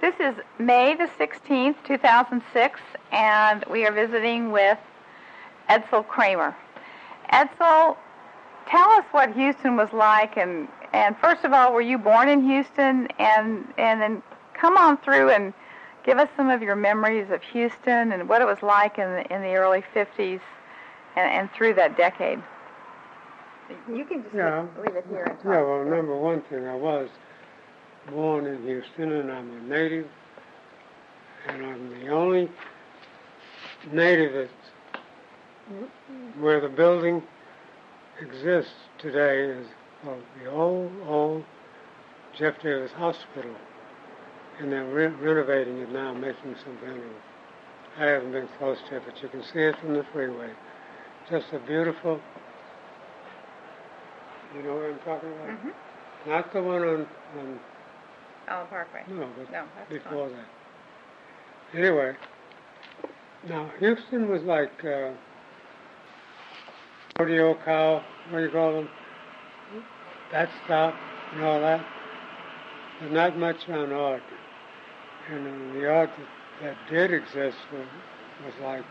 This is May the 16th, 2006, and we are visiting with Edsel Kramer. Edsel, tell us what Houston was like, and first of all, were you born in Houston? And then come on through and give us some of your memories of Houston and what it was like in the early 50s and through that decade. You can just leave it here and talk. Yeah, well, number one thing, I was born in Houston, and I'm a native, and I'm the only native that's where the building exists today is the old Jeff Davis Hospital, and they're renovating it now, making something of it. I haven't been close to it, but you can see it from the freeway. Just a beautiful, you know what I'm talking about? Mm-hmm. Not the one on Allen Parkway. No, but that's before that. Anyway, now Houston was like rodeo cow, what do you call them? That stop and all that. But not much on art. And the art that did exist was like,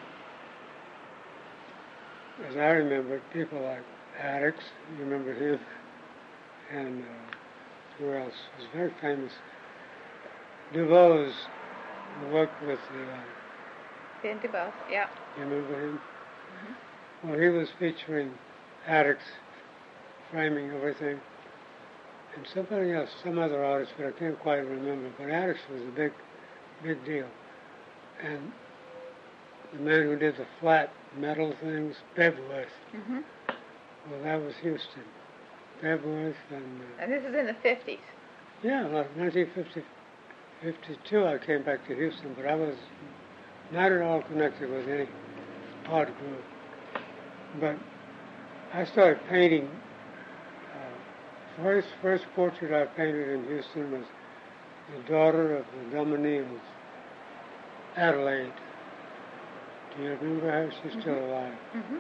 as I remember, people like Addicts, you remember him? And who else was very famous? DuBose, who worked with Ben DuBose, yeah. You remember him? Mm-hmm. Well, he was featuring Addicts, framing everything, and somebody else, some other artist, but I can't quite remember. But Addicts was a big deal. And the man who did the flat metal things, Bebworth. Mm-hmm. Well, that was Houston. Bebworth and this is in the 50s. Yeah, like 1950, 52 I came back to Houston, but I was not at all connected with any art group. But I started painting. First portrait I painted in Houston was the daughter of the Dominicans, Adelaide. Do you remember her? She's Mm-hmm. still alive. Mm-hmm.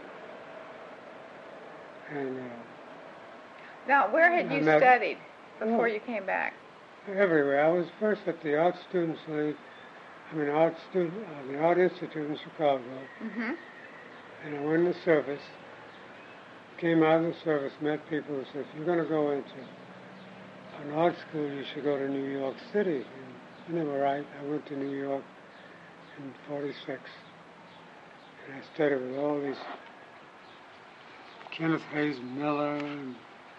And now, where had you studied before you came back? Everywhere. I was first at the Art Students League, the Art Institute in Chicago. Mm-hmm. And I went in the service, came out of the service, met people who said, if you're going to go into an art school, you should go to New York City. And they were right. I went to New York in 46. And I studied with all these Kenneth Hayes Miller, and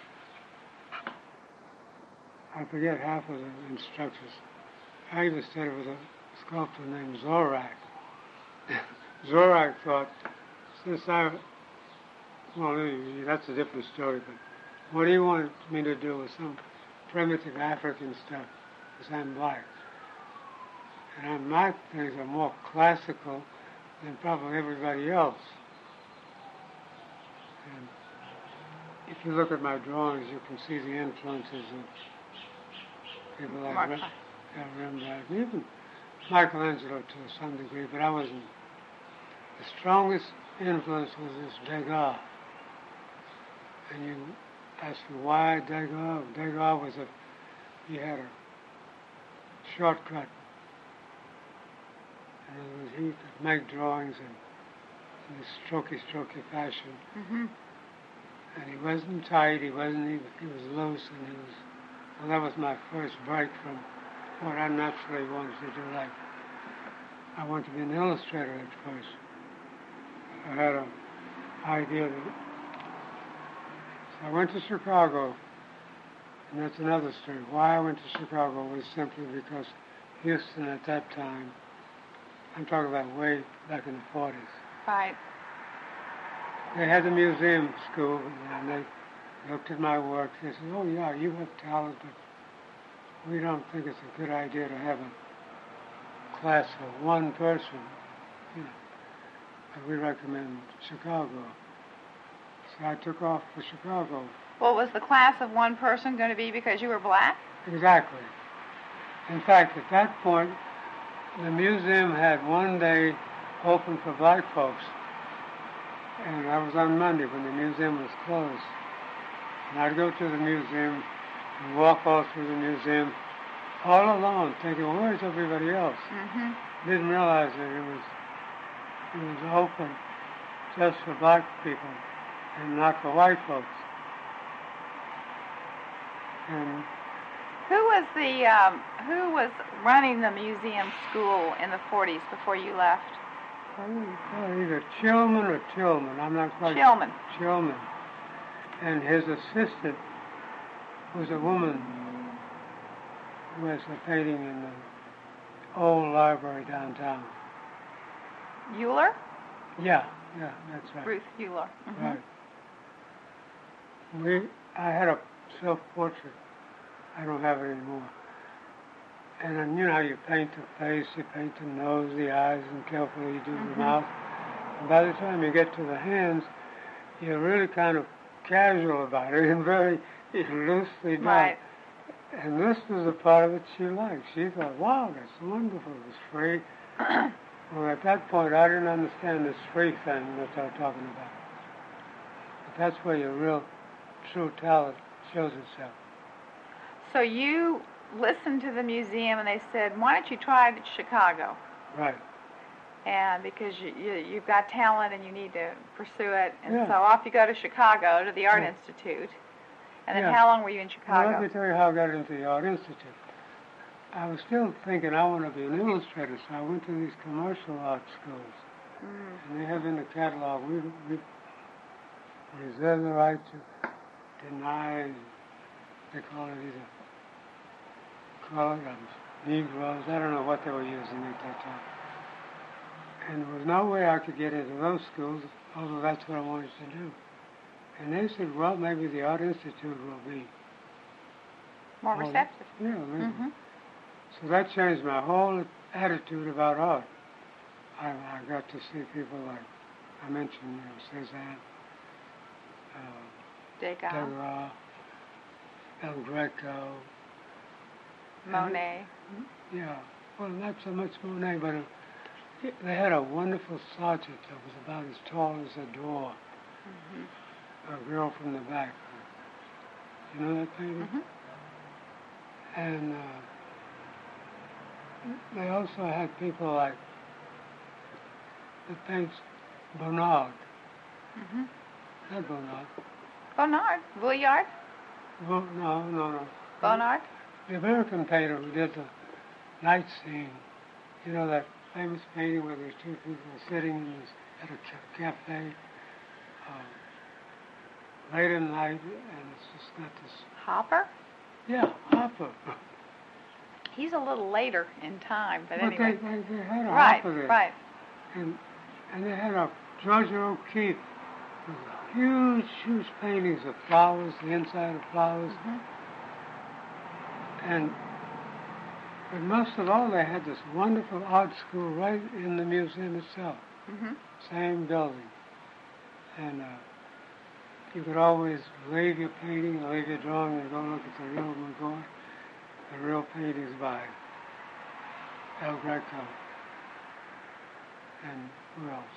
I forget half of the instructors. I even studied with a sculptor named Zorak. Zorak thought, that's a different story, but what he wanted me to do was some primitive African stuff, because I'm black. And my things are more classical than probably everybody else. And if you look at my drawings, you can see the influences of people like Rembrandt, and even Michelangelo to some degree, but I wasn't. The strongest influence was this Degas. And you ask me why Degas? Degas was he had a shortcut. And he could make drawings in this strokey fashion. Mm-hmm. And he wasn't tight, he was loose, and that was my first break from what I naturally wanted to do. Like, I wanted to be an illustrator at first. I had an idea that, so I went to Chicago, and that's another story. Why I went to Chicago was simply because Houston at that time, I'm talking about way back in the 40s. Right. They had the museum school, and they looked at my work. They said, oh, yeah, you have talent, but we don't think it's a good idea to have a class of one person. But we recommend Chicago. So I took off for Chicago. Well, was the class of one person going to be because you were black? Exactly. In fact, at that point, the museum had one day open for black folks. And that was on Monday when the museum was closed. And I'd go to the museum and walk all through the museum all alone, thinking, where's everybody else? Mhm. Didn't realize that it was open just for black people and not for white folks. And who was running the museum school in the 40s before you left? either Chilman or Tillman. I'm not quite Chilman. Chilman. And his assistant was a woman who was painting in the old library downtown. Euler? Yeah, that's right. Ruth Euler. Mhm. Right. I had a self-portrait. I don't have it anymore. And then, you know how you paint the face, you paint the nose, the eyes, and carefully you do the mouth. And by the time you get to the hands, you're really kind of casual about it and very loosely done. Right. And this was a part of it she liked. She thought, wow, that's wonderful. It was free. Well, at that point, I didn't understand this free thing that they're talking about. But that's where your real, true talent shows itself. So you listened to the museum and they said, why don't you try Chicago? Right. And because you've got talent and you need to pursue it. And Yeah. so off you go to Chicago, to the Art Yeah. Institute. And then Yeah. how long were you in Well, Chicago? let me tell you how I got into the Art Institute. I was still thinking I want to be an illustrator, so I went to these commercial art schools. And they have in the catalog, we reserve the right to deny, they call it either colored Negroes, I don't know what they were using at that time. And there was no way I could get into those schools, although that's what I wanted to do. And they said, well, maybe the Art Institute will be More receptive. Yeah, maybe. Mhm. So that changed my whole attitude about art. I got to see people like, I mentioned, Cézanne, Degas, Degas, El Greco. Monet. Yeah, well, not so much Monet, but they had a wonderful subject that was about as tall as a door. A girl from the back. You know that painting? And they also had people like that paints Bonnard. Not Bonnard. Bonnard. Vuillard. Well, no. Bonnard. The American painter who did the night scene. You know that famous painting where there's two people sitting at a cafe late at night, and it's just got this. Hopper. Yeah, Hopper. He's a little later in time, but But anyway. they had a Right, Hopper there. right. And they had a Georgia O'Keeffe with huge paintings of flowers, the inside of flowers. But most of all, they had this wonderful art school right in the museum itself. Same building. And you could always leave your painting, leave your drawing, and go look at the real McGaw, the real paintings by El Greco. And who else?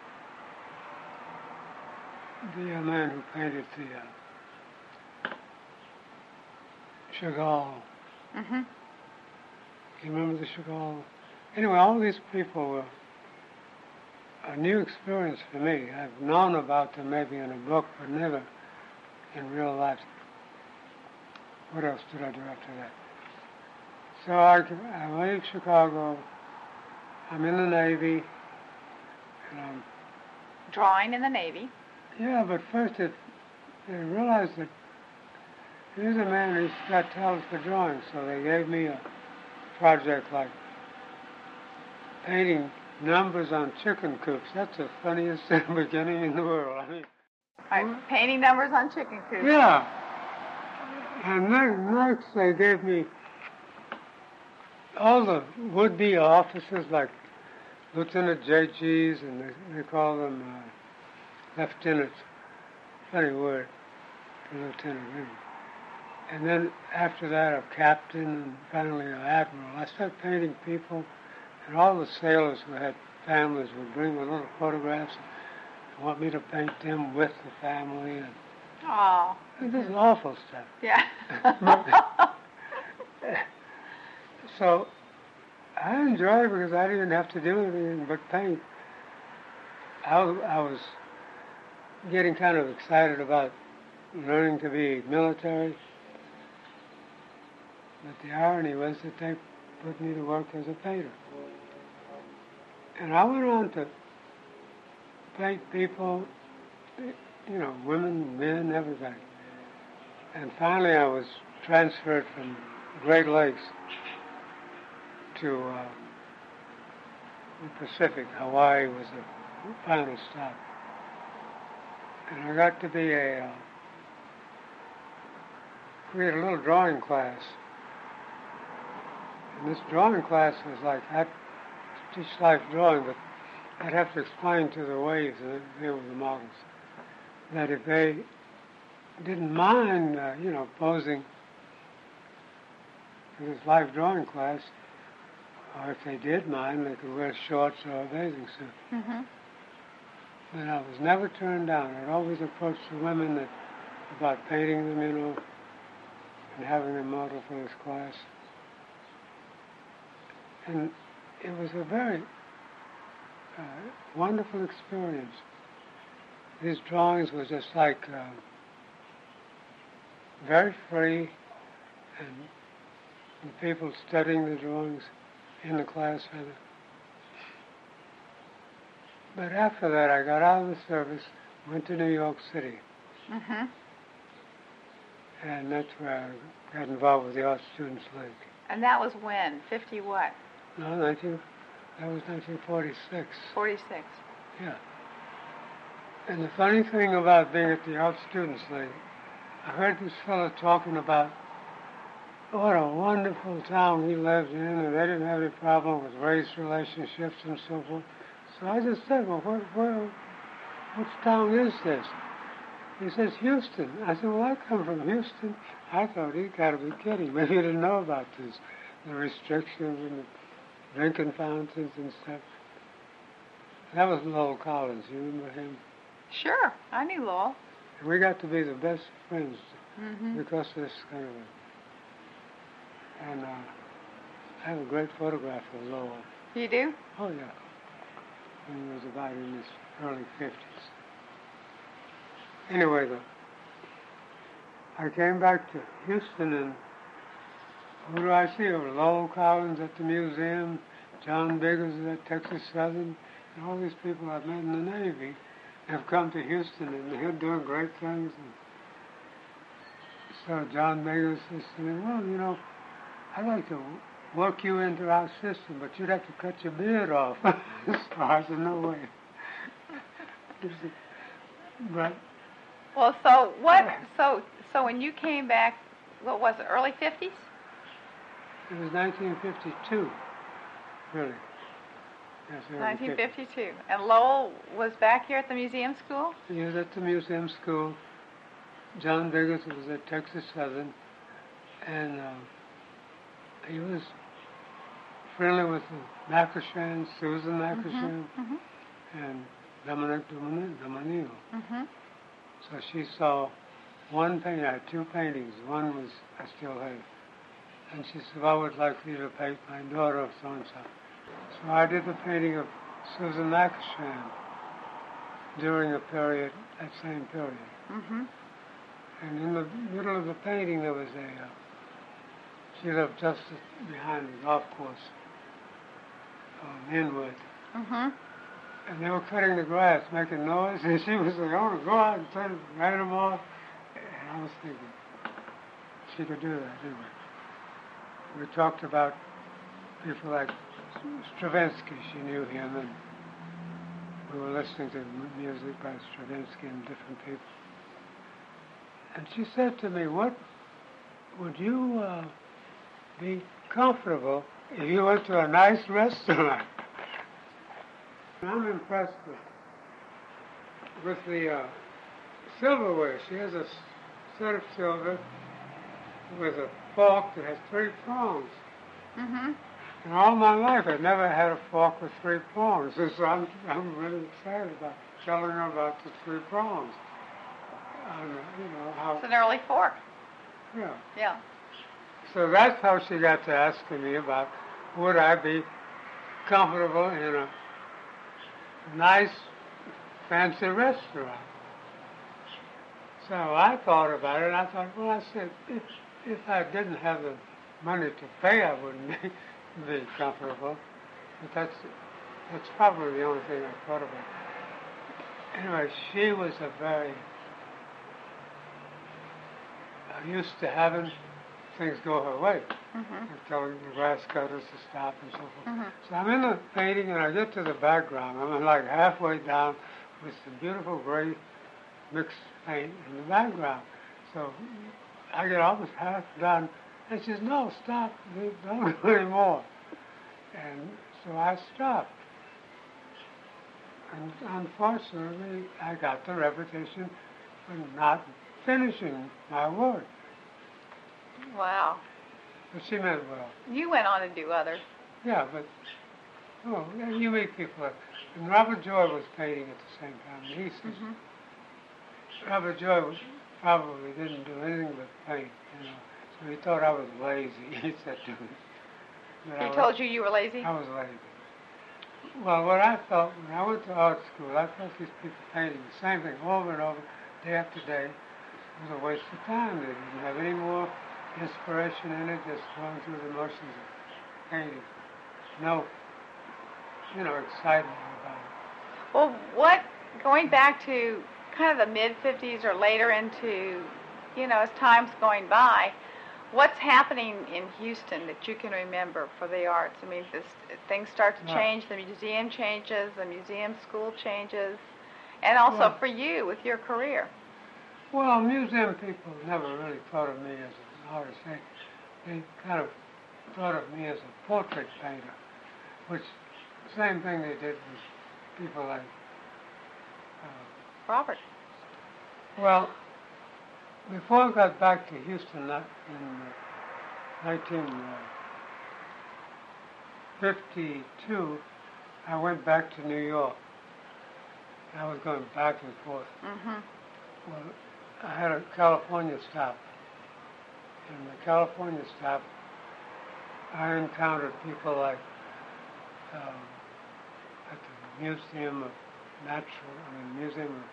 The man who painted the Chagall. You remember the Chagall? Anyway, all these people were a new experience for me. I've known about them maybe in a book, but never in real life. What else did I do after that? So I leave Chicago. I'm in the Navy, and I'm Drawing in the Navy. yeah. But first, they realized that here's a man who's got talent for drawing, so they gave me a project like painting numbers on chicken coops. That's the funniest beginning in the world. I mean, Right. Painting numbers on chicken coops. yeah. And then next they gave me all the would-be officers like Lieutenant JGs, and they call them lieutenants. Funny word for lieutenant. Anyway. And then after that, a captain, and finally an admiral. I started painting people, and all the sailors who had families would bring me little photographs and want me to paint them with the family. And Oh. this is awful stuff. Yeah. So I enjoyed it because I didn't have to do anything but paint. I was getting kind of excited about learning to be military, but the irony was that they put me to work as a painter. And I went on to paint people, women, men, everybody. And finally I was transferred from Great Lakes to the Pacific. Hawaii was the final stop. And I got to be create a little drawing class. And this drawing class was like, I'd teach life drawing, but I'd have to explain to the waves, and they were the models, that if they didn't mind, posing for this life drawing class, or if they did mind, they could wear shorts or a bathing suit. Mm-hmm. But I was never turned down. I'd always approach the women about painting them, and having them model for this class. And it was a very wonderful experience. These drawings were just like very free, and the people studying the drawings in the class had it. But after that, I got out of the service, went to New York City. Mm-hmm. And that's where I got involved with the Art Students League. And that was when? 50 what? No, that was 1946. 46. Yeah. And the funny thing about being at the Art Students League, I heard this fellow talking about what a wonderful town he lived in, and they didn't have any problem with race relationships and so forth. So I just said, well, which town is this? He says, Houston. I said, well, I come from Houston. I thought, he's got to be kidding. Maybe he didn't know about this, the restrictions and the drinking fountains and stuff. That was Lowell Collins. You remember him? Sure, I knew Lowell. And we got to be the best friends Mm-hmm. because of this kind of And I have a great photograph of Lowell. You do? Oh, yeah. When he was about in his early 50s. Anyway, though, I came back to Houston, and who do I see? Lowell Collins at the museum, John Biggers at Texas Southern, and all these people I've met in the Navy have come to Houston, and they're doing great things. And so John Biggers says to me, well, I'd like to work you into our system, but you'd have to cut your beard off. So I said, no way. But Well, so what? So when you came back, what was it? Early 50s? it was 1952, really. Yes, early 1952. And Lowell was back here at the museum school? He was at the museum school. John Biggers was at Texas Southern, and he was friendly with the Macrashans, Susan Macrashan, Mm-hmm. and Dominic Domanillo. Mm-hmm. So she saw one painting. I had two paintings. One was I still have. And she said, I would like you to paint my daughter of so-and-so. So I did the painting of Susan Macrashan during that same period. Mm-hmm. And in the middle of the painting there was she lived just behind the golf course on Inwood. Mm-hmm. And they were cutting the grass, making noise, and she was like, I want to go out and ran them off. And I was thinking, she could do that, anyway. We talked about people like Stravinsky. She knew him, and we were listening to music by Stravinsky and different people. And she said to me, would you be comfortable if you went to a nice restaurant? I'm impressed with the silverware. She has a set of silver with a fork that has 3 prongs. Mm-hmm. And all my life, I've never had a fork with 3 prongs. So I'm really excited about telling her about the 3 prongs. And, how. It's an early fork. Yeah. Yeah. so that's how she got to asking me about would I be comfortable in a nice, fancy restaurant. So I thought about it, and I thought, well, I said, if I didn't have the money to pay, I wouldn't be comfortable. But that's probably the only thing I thought about. Anyway, she was a very used to having things go her way, and telling the grass cutters to stop and so forth. So I'm in the painting, and I get to the background. I'm like halfway down with some beautiful gray mixed paint in the background. So I get almost half done, and she says, "No, stop! Don't do anymore." And so I stopped. And unfortunately, I got the reputation for not finishing my work. Wow. But she meant well. You went on to do others. Yeah, but you meet people. And Robert Joy was painting at the same time. And he says, Robert Joy probably didn't do anything but paint, So he thought I was lazy. He said to me. He told you were lazy? I was lazy. Well, what I felt when I went to art school, I felt these people painting the same thing over and over, day after day. It was a waste of time. They didn't have any more inspiration in it, just going through the motions of painting. No, excitement about it. Well, going back to kind of the mid-50s or later into, as time's going by, what's happening in Houston that you can remember for the arts? I mean, things start to change, the museum changes, the museum school changes, and also for you with your career. Well, museum people never really thought of me as an artist. They kind of thought of me as a portrait painter, which same thing they did with people like Robert. Well, before I got back to Houston in 1952, I went back to New York. I was going back and forth. Well, I had a California stop. In the California stop, I encountered people like at the Museum of Museum of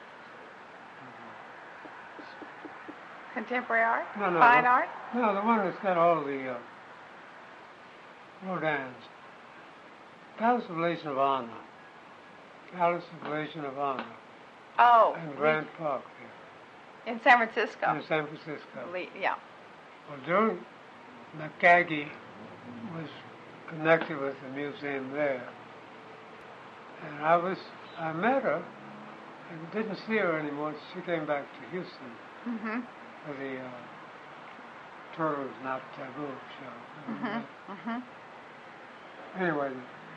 Contemporary art? No, Fine art? No, the one that's got all the Rodins. Palace of Legion of Honor. Palace of Legion of Honor. Oh. In Grant Park there. In San Francisco. In San Francisco. Yeah. Well, Joe McCaggy was connected with the museum there. And I met her and didn't see her anymore. She came back to Houston for the Turtles Not Taboo show. Anyway,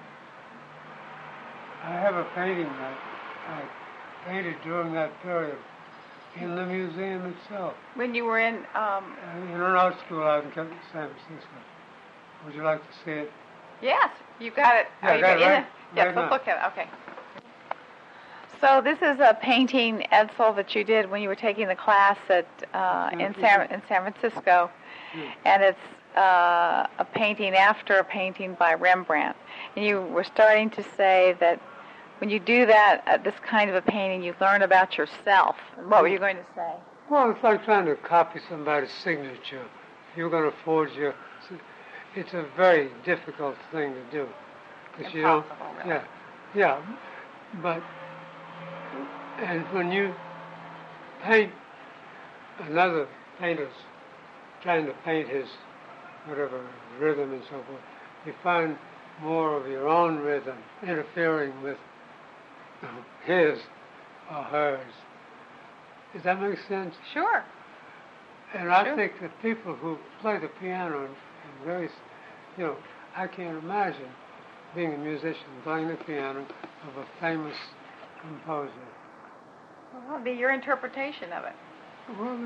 I have a painting that I painted during that period in the museum itself. When you were in an art school out in San Francisco. Would you like to see it? Yes, you got it. Yeah, I got it right. Yes, let's look at it. Okay. So this is a painting, Edsel, that you did when you were taking the class at in San Francisco, and it's a painting after a painting by Rembrandt. And you were starting to say that when you do that, this kind of a painting, you learn about yourself. What were you going to say? Well, it's like trying to copy somebody's signature. You're going to forge your... It's a very difficult thing to do. Impossible, really. Yeah. But... And when you paint another painter's trying to paint his whatever rhythm and so forth, you find more of your own rhythm interfering with his or hers. Does that make sense? Sure. And I think that people who play the piano and very, I can't imagine being a musician playing the piano of a famous composer. Well, it'll be your interpretation of it. Well,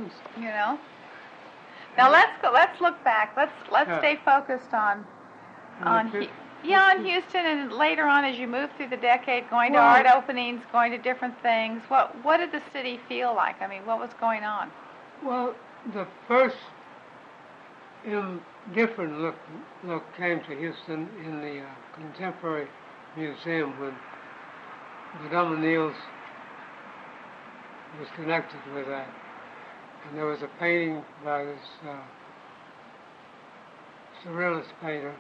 Now let's look back. Let's stay focused on Houston, and later on as you move through the decade, going to art openings, going to different things. What did the city feel like? I mean, what was going on? Well, the first different look came to Houston in the Contemporary Museum when Madame O'Neill's was connected with that. And there was a painting by this surrealist painter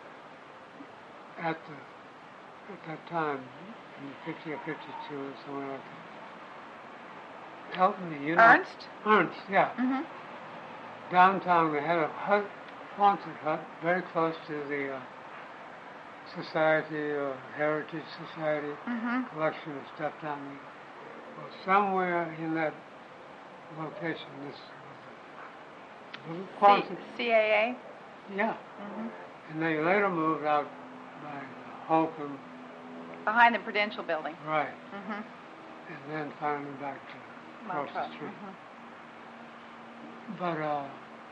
at that time, in 50 or 52 or somewhere like that. Help me, you know. Ernst? Ernst, yeah. Mm-hmm. Downtown, they had a hut, haunted hut, very close to the Society or Heritage Society collection of stuff down there. Well, somewhere in that location, this little quantity. CAA? Yeah. Mm-hmm. And they later moved out by Holcomb. Behind the Prudential Building. Right. Mm-hmm. And then finally back to across the street. Mm-hmm. But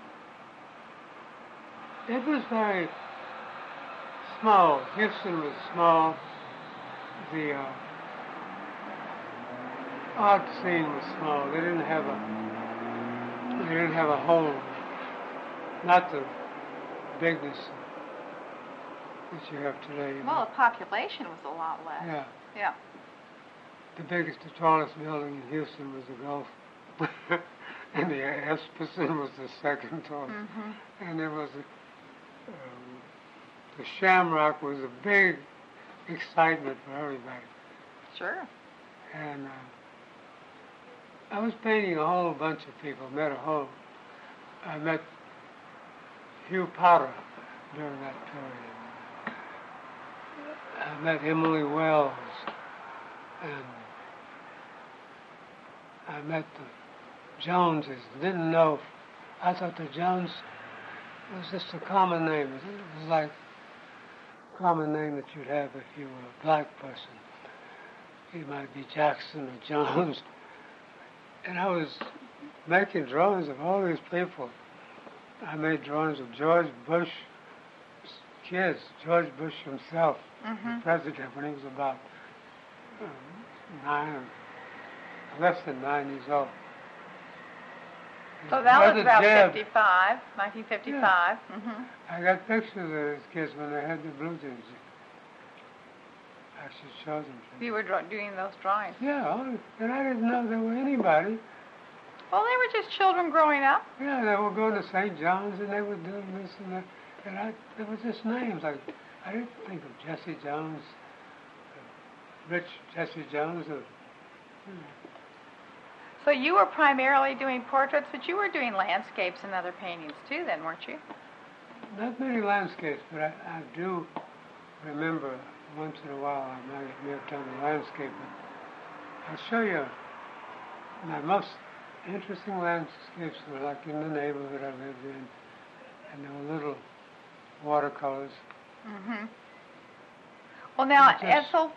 it was very small. Houston was small. The art scene was small. They didn't have a whole, not the bigness that you have today. Well, the population was a lot less. Yeah. Yeah. The biggest, the tallest building in Houston was the Gulf. And the Espeson was the second tallest. Mm-hmm. And there was the Shamrock was a big excitement for everybody. Sure. And I was painting a whole bunch of people. I met Hugh Potter during that period. I met Emily Wells, and I met the Joneses. Didn't know. I thought the Jones was just a common name. It was like a common name that you'd have if you were a black person. It might be Jackson or Jones. And I was making drawings of all these people. I made drawings of George Bush's kids, George Bush himself, the president, when he was about less than 9 years old. So that was about Jeb. 1955. Yeah. Mm-hmm. I got pictures of these kids when they had the blue jeans. I should show them to You were doing those drawings. Yeah, and I didn't know there were anybody. Well, they were just children growing up. Yeah, they were going to St. John's and they were doing this and that. And there were just names. Like, I didn't think of Jesse Jones, Rich Jesse Jones. So you were primarily doing portraits, but you were doing landscapes and other paintings too then, weren't you? Not many landscapes, but I do remember once in a while I may have done a landscape. But I'll show you my most interesting landscapes were like in the neighborhood I lived in, and there were little watercolors. Mm-hmm. Well, now, Edsel,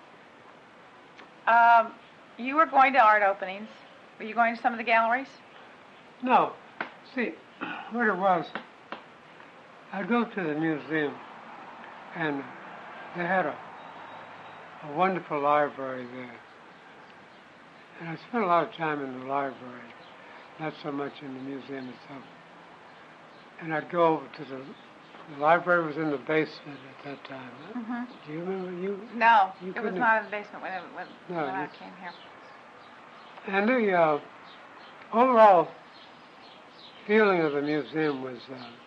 you were going to art openings. Were you going to some of the galleries? No. See, what it was, I'd go to the museum, and they had a wonderful library there. And I spent a lot of time in the library, not so much in the museum itself. And I'd go over to the library was in the basement at that time. Mm-hmm. Do you remember? No, it was not in the basement when I came here. And the overall feeling of the museum was,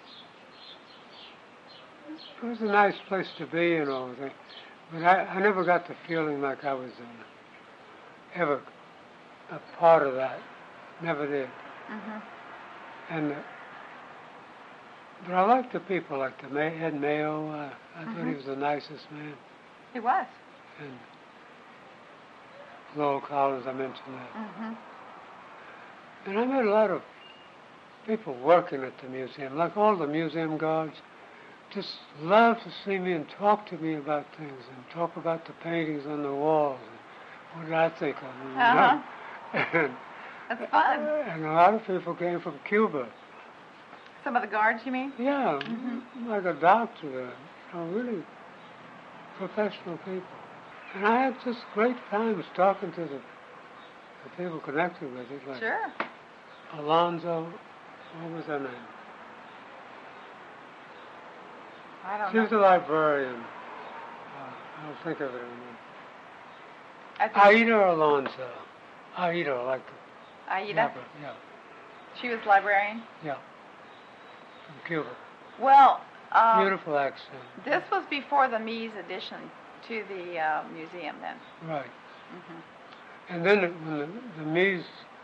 it was a nice place to be and all that. But I never got the feeling like I was ever a part of that. Never did. Mm-hmm. And but I liked the people, like Ed Mayo. I thought he was the nicest man. He was. And Lowell Collins, I mentioned that. Mm-hmm. And I met a lot of people working at the museum, like all the museum guards, just loved to see me and talk to me about things and talk about the paintings on the walls and what did I think of them. Uh-huh. And, that's fun. And a lot of people came from Cuba. Some of the guards, you mean? Yeah, like a doctor, really professional people. And I had just great times talking to the people connected with it, like Sure. Alonzo, what was her name? I don't She was a know. librarian. I'll think of it in a minute. I think Aida Alonso. Aida, like the Aida. rapper. Yeah, She was librarian. yeah. From Cuba. Well, Beautiful accent. this was before the Mies addition to the museum then. Right. Hmm. And then when the Mies,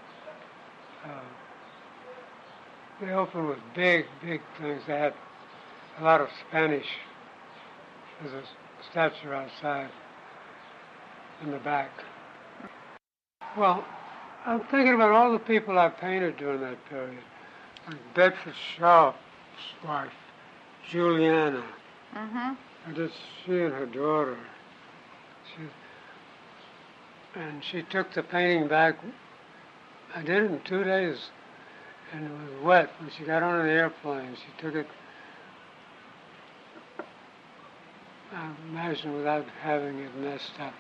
they opened with big, big things. They had a lot of Spanish. There's a statue outside in the back. Well, I'm thinking about all the people I painted during that period. Like Bedford Sharp's wife, Juliana. Hmm. And just she and her daughter. She took the painting back. I did it in 2 days, and it was wet. When she got on an airplane, she took it, I imagine, without having it messed up.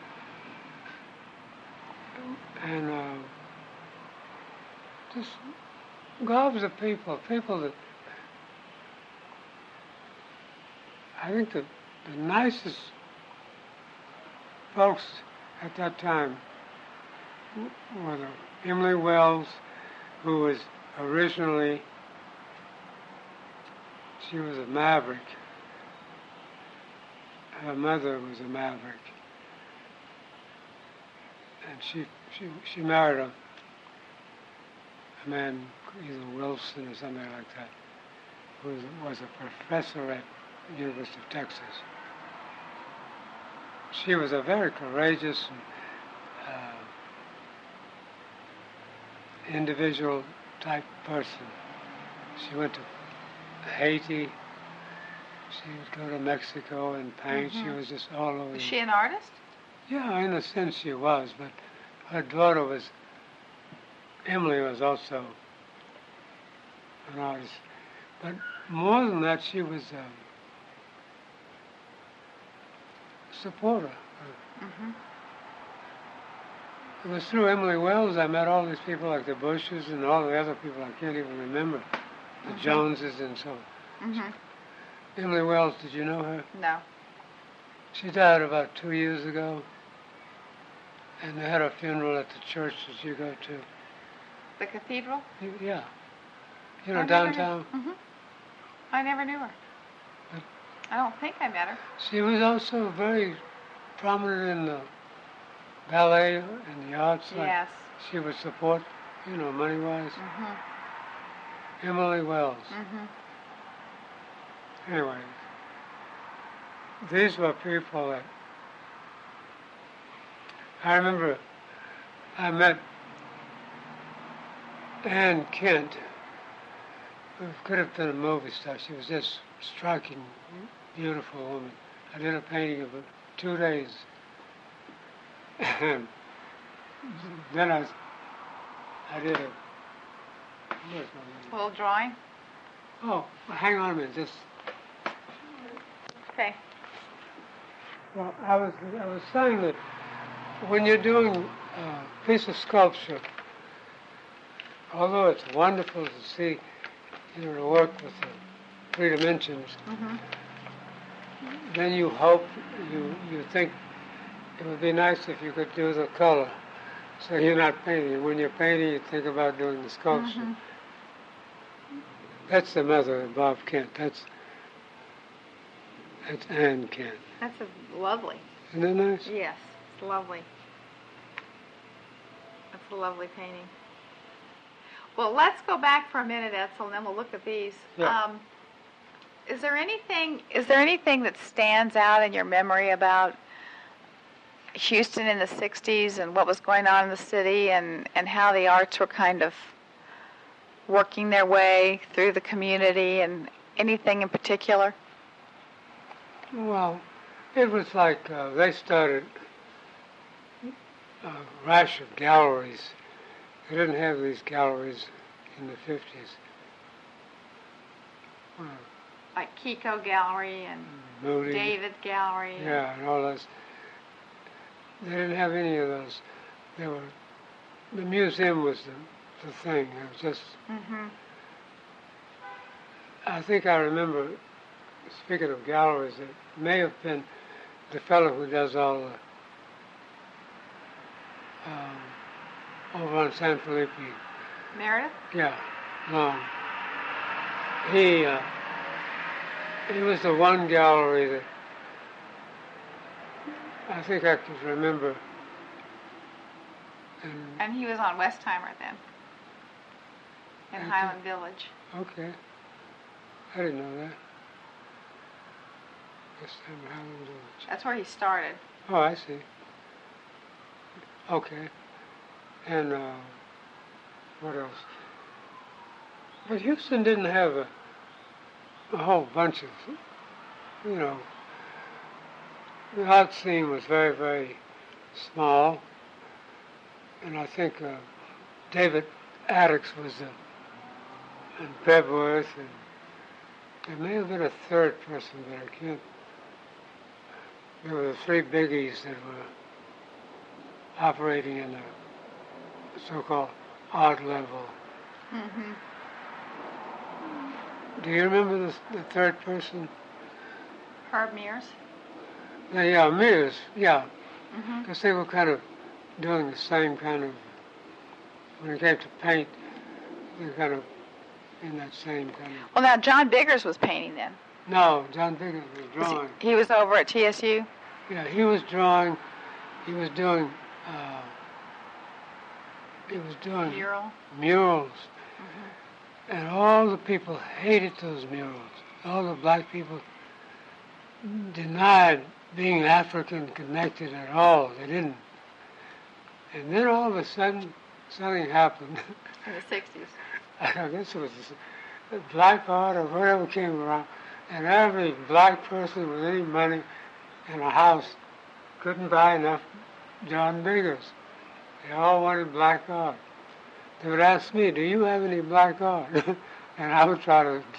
And just gobs of people that I think the nicest folks at that time were Emily Wells, who was originally, she was a maverick. Her mother was a maverick. And she married a man, either Wilson or something like that, who was a professor at the University of Texas. She was a very courageous and individual type person. She went to Haiti. She would go to Mexico and paint. She was just all over. Was she an artist? Yeah, in a sense she was, but her daughter was, Emily was also an artist. But more than that, she was a supporter. Hmm. It was through Emily Wells I met all these people like the Bushes and all the other people I can't even remember, the Joneses and so on. Hmm. Emily Wells, did you know her? No. She died about 2 years ago, and they had her funeral at the church that you go to. The cathedral? Yeah. You know, I never downtown. knew. I never knew her. But I don't think I met her. she was also very prominent in the ballet and the arts. Yes. She would support, money-wise. Hmm. Emily Wells. Hmm. Anyway, these were people that I remember. I met Anne Kent, who could have been a movie star. She was just striking, beautiful woman. I did a painting of her 2 days. And then I did a, where's my Little drawing? Oh, hang on a minute. Just Okay. well, I was saying that when you're doing a piece of sculpture, although it's wonderful to see, to work with the 3 dimensions, Hmm. then you hope, you think it would be nice if you could do the color. So you're not painting. When you're painting, you think about doing the sculpture. Hmm. That's the mother of Bob Kent. That's Anne Kent. That's lovely. Isn't that nice? Yes, it's lovely. That's a lovely painting. Well, let's go back for a minute, Edsel, and then we'll look at these. Yeah. Is there anything that stands out in your memory about Houston in the 60s and what was going on in the city and how the arts were kind of working their way through the community, and anything in particular? Well, it was like they started a rash of galleries. They didn't have these galleries in the 50s. Like Kiko Gallery and Moody. David Gallery. Yeah, and all those. They didn't have any of those. The museum was the thing. It was just. Hmm. I think I remember speaking of galleries, it may have been the fellow who does all the over on San Felipe. Meredith? Yeah, Long. He was the one gallery that I think I could remember. And he was on Westheimer then, in Highland Village. Okay. I didn't know that. Westheimer, Highland Village. That's where he started. Oh, I see. Okay. And what else? But Houston didn't have a whole bunch of, you know, the art scene was very, very small. And I think David Addicks was and Bebworth, and there may have been a third person, but I can't. There were the three biggies that were operating in the so-called art level. Mm-hmm. Do you remember the third person? Herb Mears? Yeah, Mears, yeah. Mm-hmm. Because they were kind of doing the same kind of, when it came to paint, they were kind of in that same kind of... Well, now, John Biggers was painting then. No, John Biggers was drawing. He was over at TSU? Yeah, he was drawing, he was doing murals. Mm-hmm. And all the people hated those murals. All the black people denied being African connected at all. They didn't. And then all of a sudden, something happened. In the 60s. I guess it was black art or whatever came around. And every black person with any money in a house couldn't buy enough John Biggers. They all wanted black art. They would ask me, do you have any black art? And I would try to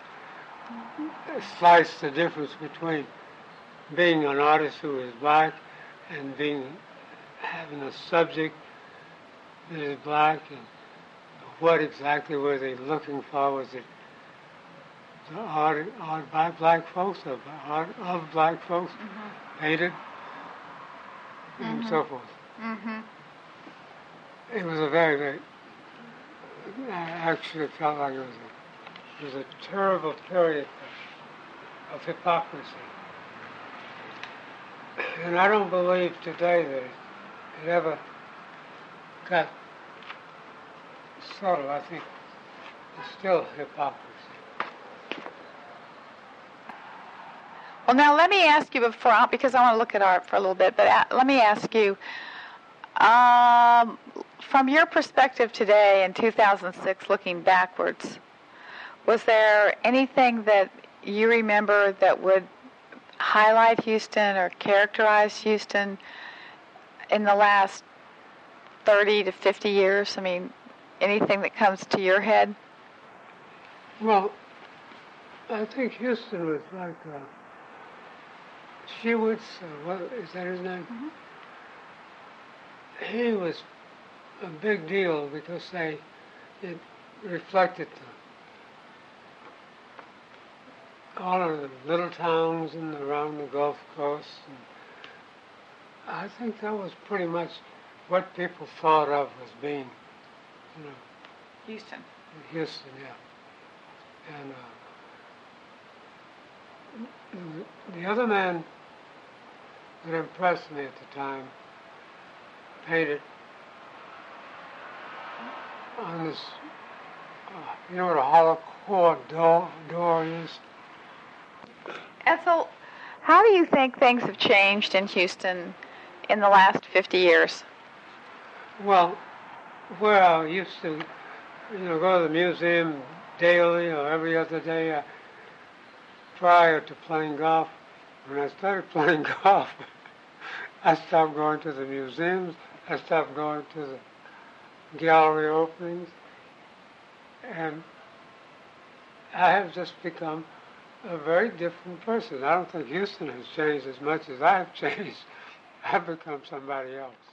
slice the difference between being an artist who is black and having a subject that is black, and what exactly were they looking for? Was it the art by black folks or art of black folks, mm-hmm. painted, mm-hmm. and so forth? Mm-hmm. It was a very, very, I actually felt like it was a terrible period of hypocrisy. And I don't believe today that it ever got subtle. I think it's still hypocrisy. Well, now let me ask you because I want to look at art for a little bit, but let me ask you, from your perspective today in 2006, looking backwards, was there anything that you remember that would highlight Houston or characterize Houston in the last 30 to 50 years? I mean, anything that comes to your head? Well, I think Houston was like Shewitz, what is that his name? Mm-hmm. He was a big deal because it reflected all of the little towns around the Gulf Coast. And I think that was pretty much what people thought of as being, you know, Houston, yeah. And the other man that impressed me at the time painted on this, you know what a hollow core door is? Edsel, how do you think things have changed in Houston in the last 50 years? Well, where I used to, go to the museum daily or every other day prior to playing golf, when I started playing golf, I stopped going to the museums, I stopped going to the gallery openings, and I have just become a very different person. I don't think Houston has changed as much as I've changed. I've become somebody else.